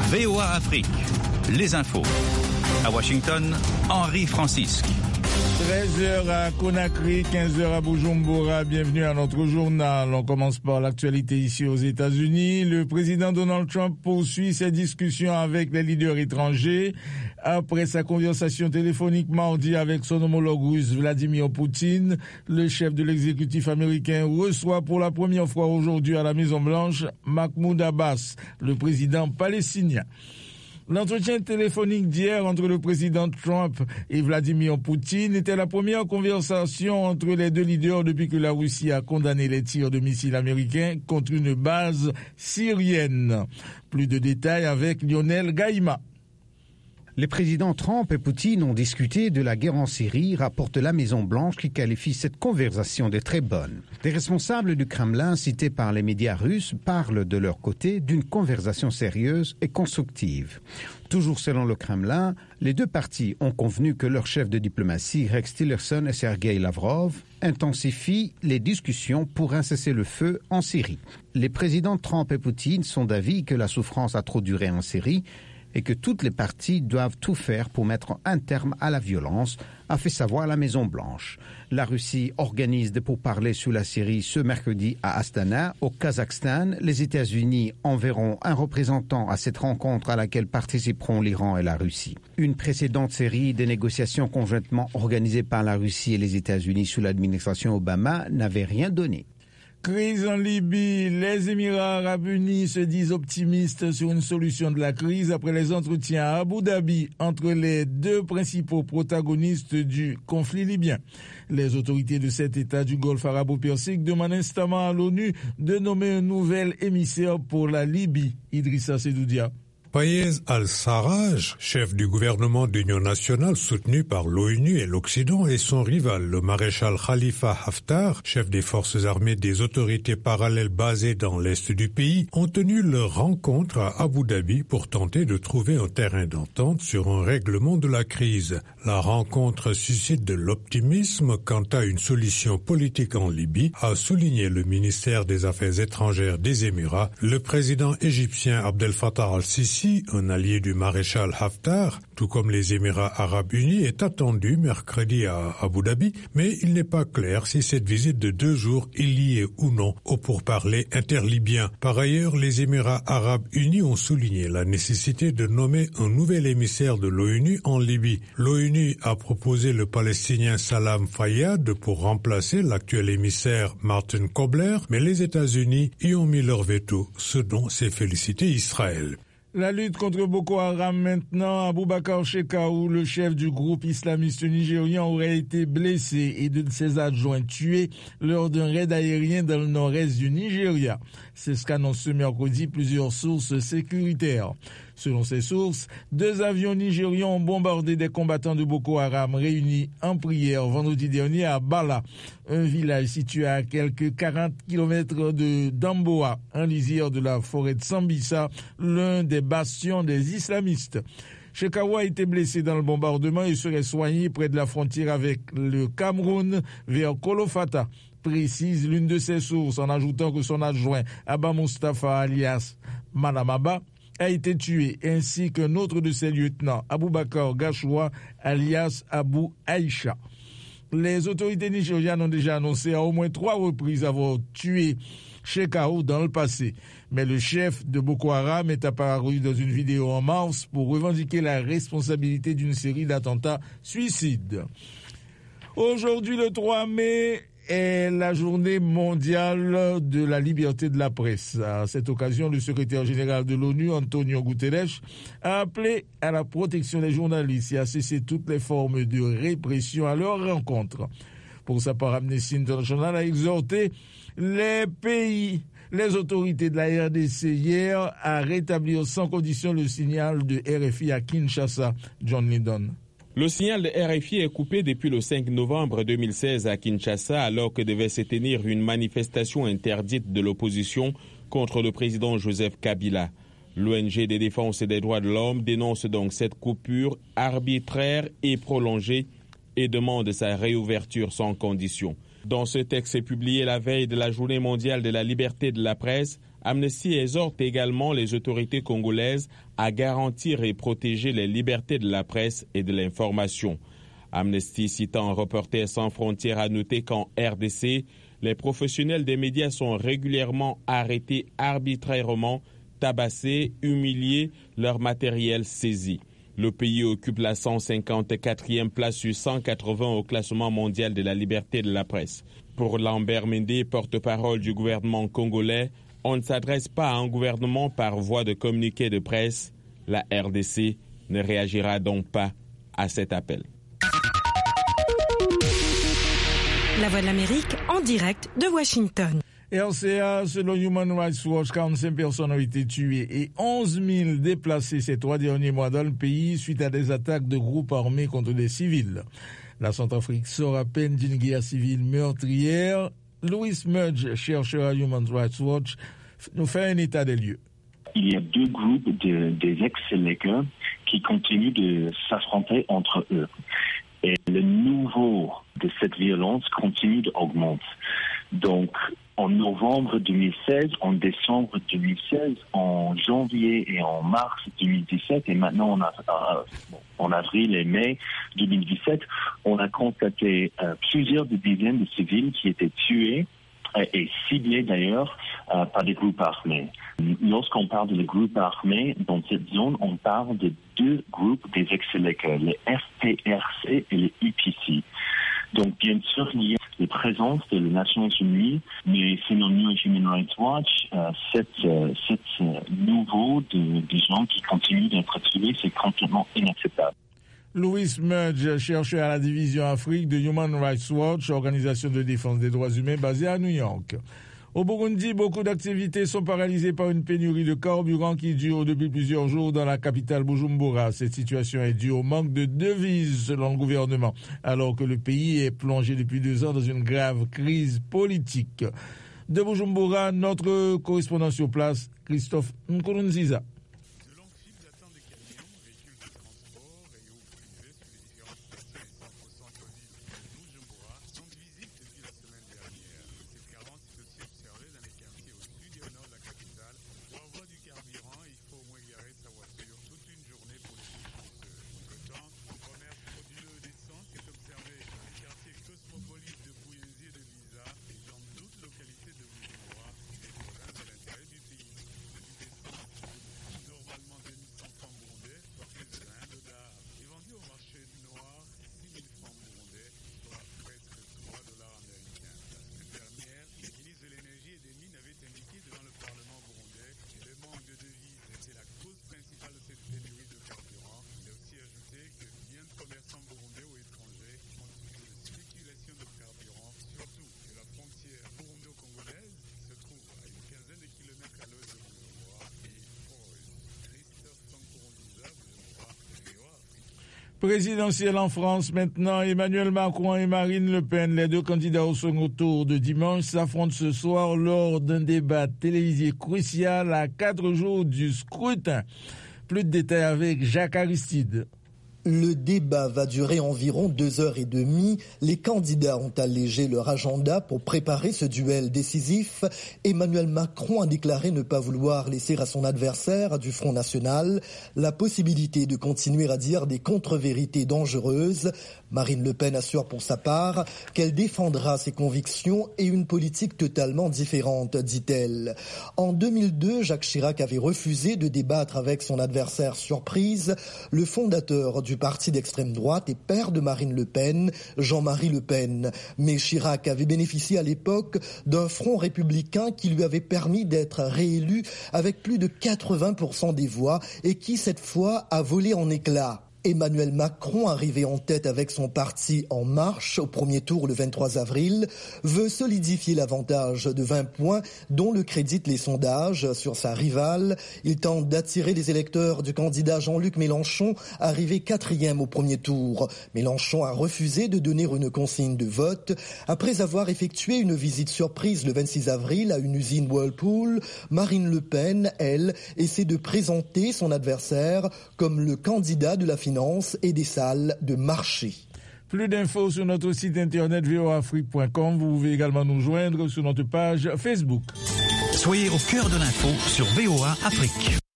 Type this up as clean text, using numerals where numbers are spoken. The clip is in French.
VOA Afrique, les infos. À Washington, Henri Francisque. 13h à Conakry, 15h à Bujumbura. Bienvenue à notre journal. On commence par l'actualité ici aux États-Unis. Le président Donald Trump poursuit ses discussions avec les leaders étrangers. Après sa conversation téléphonique mardi avec son homologue russe Vladimir Poutine, le chef de l'exécutif américain reçoit pour la première fois aujourd'hui à la Maison-Blanche Mahmoud Abbas, le président palestinien. L'entretien téléphonique d'hier entre le président Trump et Vladimir Poutine était la première conversation entre les deux leaders depuis que la Russie a condamné les tirs de missiles américains contre une base syrienne. Plus de détails avec Lionel Gaïma. Les présidents Trump et Poutine ont discuté de la guerre en Syrie, rapporte la Maison-Blanche qui qualifie cette conversation de très bonne. Des responsables du Kremlin cités par les médias russes parlent de leur côté d'une conversation sérieuse et constructive. Toujours selon le Kremlin, les deux parties ont convenu que leurs chefs de diplomatie, Rex Tillerson et Sergei Lavrov, intensifient les discussions pour un cessez-le-feu en Syrie. Les présidents Trump et Poutine sont d'avis que la souffrance a trop duré en Syrie et que toutes les parties doivent tout faire pour mettre un terme à la violence, a fait savoir la Maison-Blanche. La Russie organise des pourparlers sur la Syrie ce mercredi à Astana, au Kazakhstan. Les États-Unis enverront un représentant à cette rencontre à laquelle participeront l'Iran et la Russie. Une précédente série de négociations conjointement organisées par la Russie et les États-Unis sous l'administration Obama n'avait rien donné. Crise en Libye. Les Émirats arabes unis se disent optimistes sur une solution de la crise après les entretiens à Abu Dhabi entre les deux principaux protagonistes du conflit libyen. Les autorités de cet État du Golfe arabo-persique demandent instamment à l'ONU de nommer un nouvel émissaire pour la Libye, Idrissa Sedoudia. Fayez al-Sarraj, chef du gouvernement d'union nationale soutenu par l'ONU et l'Occident, et son rival, le maréchal Khalifa Haftar, chef des forces armées des autorités parallèles basées dans l'est du pays, ont tenu leur rencontre à Abu Dhabi pour tenter de trouver un terrain d'entente sur un règlement de la crise. La rencontre suscite de l'optimisme quant à une solution politique en Libye, a souligné le ministère des Affaires étrangères des Émirats. Le président égyptien Abdel Fattah al-Sisi, un allié du maréchal Haftar, tout comme les Émirats arabes unis, est attendu mercredi à Abu Dhabi, mais il n'est pas clair si cette visite de 2 jours est liée ou non aux pourparlers interlibyens. Par ailleurs, les Émirats arabes unis ont souligné la nécessité de nommer un nouvel émissaire de l'ONU en Libye. L'ONU a proposé le Palestinien Salam Fayyad pour remplacer l'actuel émissaire Martin Kobler, mais les États-Unis y ont mis leur veto, ce dont s'est félicité Israël. La lutte contre Boko Haram maintenant. Abubakar Shekau, le chef du groupe islamiste nigérien, aurait été blessé et de ses adjoints tués lors d'un raid aérien dans le nord-est du Nigeria. C'est ce qu'annoncent ce mercredi plusieurs sources sécuritaires. Selon ces sources, 2 avions nigérians ont bombardé des combattants de Boko Haram réunis en prière vendredi dernier à Bala, un village situé à quelques 40 km de Damboa, en lisière de la forêt de Sambisa, l'un des bastions des islamistes. Shekau a été blessé dans le bombardement et serait soigné près de la frontière avec le Cameroun vers Kolofata, précise l'une de ses sources, en ajoutant que son adjoint Abba Mustafa alias Manamaba a été tué, ainsi qu'un autre de ses lieutenants, Aboubakar Gashoua alias Abou Aïcha. Les autorités nigérianes ont déjà annoncé à au moins 3 reprises avoir tué Shekau dans le passé. Mais le chef de Boko Haram est apparu dans une vidéo en mars pour revendiquer la responsabilité d'une série d'attentats suicides. Aujourd'hui, le 3 mai, est la journée mondiale de la liberté de la presse. À cette occasion, le secrétaire général de l'ONU, Antonio Guterres, a appelé à la protection des journalistes et à cesser toutes les formes de répression à leur rencontre. Pour sa part, Amnesty International a exhorté les autorités de la RDC hier à rétablir sans condition le signal de RFI à Kinshasa. John Lydon. Le signal de RFI est coupé depuis le 5 novembre 2016 à Kinshasa, alors que devait se tenir une manifestation interdite de l'opposition contre le président Joseph Kabila. L'ONG des défenses des droits de l'homme dénonce donc cette coupure arbitraire et prolongée et demande sa réouverture sans condition. Dans ce texte publié la veille de la Journée mondiale de la liberté de la presse, Amnesty exhorte également les autorités congolaises à garantir et protéger les libertés de la presse et de l'information. Amnesty, citant Reporters sans frontières, a noté qu'en RDC, les professionnels des médias sont régulièrement arrêtés arbitrairement, tabassés, humiliés, leur matériel saisi. Le pays occupe la 154e place sur 180 au classement mondial de la liberté de la presse. Pour Lambert Mende, porte-parole du gouvernement congolais, on ne s'adresse pas à un gouvernement par voie de communiqué de presse. La RDC ne réagira donc pas à cet appel. La Voix de l'Amérique en direct de Washington. RCA, selon Human Rights Watch, 45 personnes ont été tuées et 11 000 déplacés ces 3 derniers mois dans le pays suite à des attaques de groupes armés contre des civils. La Centrafrique sort à peine d'une guerre civile meurtrière. Louis Mudge, chercheur à Human Rights Watch, nous fait un état des lieux. Il y a 2 groupes des ex-Séléka qui continuent de s'affronter entre eux. Et le niveau de cette violence continue d'augmenter. Donc, en novembre 2016, en décembre 2016, en janvier et en mars 2017, et maintenant en avril et mai 2017, on a constaté plusieurs dizaines de civils qui étaient tués et ciblés d'ailleurs par des groupes armés. Lorsqu'on parle de groupes armés dans cette zone, on parle de 2 groupes des ex-Séléka, les FPRC et les UPC. Donc, bien sûr, il y a la présence des Nations Unies, mais selon nous, Human Rights Watch, cette niveau de gens qui continuent d'être tués, c'est complètement inacceptable. Louis Mudge, chercheur à la division Afrique de Human Rights Watch, organisation de défense des droits humains basée à New York. Au Burundi, beaucoup d'activités sont paralysées par une pénurie de carburant qui dure depuis plusieurs jours dans la capitale Bujumbura. Cette situation est due au manque de devises selon le gouvernement, alors que le pays est plongé depuis 2 ans dans une grave crise politique. De Bujumbura, notre correspondant sur place, Christophe Nkurunziza. Présidentielle en France maintenant, Emmanuel Macron et Marine Le Pen, les 2 candidats au second tour de dimanche, s'affrontent ce soir lors d'un débat télévisé crucial à 4 jours du scrutin. Plus de détails avec Jacques Aristide. Le débat va durer environ 2h30. Les candidats ont allégé leur agenda pour préparer ce duel décisif. Emmanuel Macron a déclaré ne pas vouloir laisser à son adversaire du Front National la possibilité de continuer à dire des contre-vérités dangereuses. Marine Le Pen assure pour sa part qu'elle défendra ses convictions et une politique totalement différente, dit-elle. En 2002, Jacques Chirac avait refusé de débattre avec son adversaire surprise, le fondateur du parti d'extrême droite et père de Marine Le Pen, Jean-Marie Le Pen. Mais Chirac avait bénéficié à l'époque d'un front républicain qui lui avait permis d'être réélu avec plus de 80% des voix et qui, cette fois, a volé en éclats. Emmanuel Macron, arrivé en tête avec son parti En Marche au premier tour le 23 avril, veut solidifier l'avantage de 20 points dont le créditent les sondages sur sa rivale. Il tente d'attirer les électeurs du candidat Jean-Luc Mélenchon, arrivé 4e au premier tour. Mélenchon a refusé de donner une consigne de vote. Après avoir effectué une visite surprise le 26 avril à une usine Whirlpool, Marine Le Pen, elle, essaie de présenter son adversaire comme le candidat de la finance et des salles de marché. Plus d'infos sur notre site internet voafrique.com. Vous pouvez également nous joindre sur notre page Facebook. Soyez au cœur de l'info sur VOA Afrique.